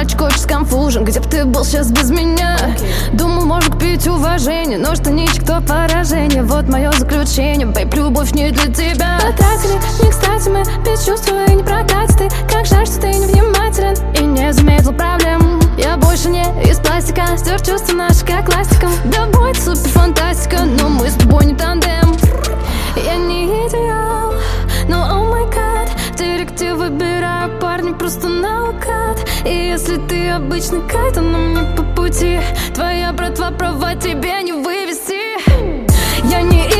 Очко конфужен, где б ты был сейчас без меня? Думал, можно купить уважение, но штаничек то поражение. Вот мое заключение, бейб, любовь не для тебя. Потратили, не кстати мы, без чувства и не прокатит. Ты как жаль, что ты невнимателен и не заметил проблем. Я больше не из пластика, стер чувства наши как ластиком. Да будет супер фантастика, но мы с тобой не тандем. Я не идеал, но о май гад, в директе выбираю парня просто наугад. И если ты обычный кай, то нам не по пути. Твоя братва права, тебе не вывести. Я не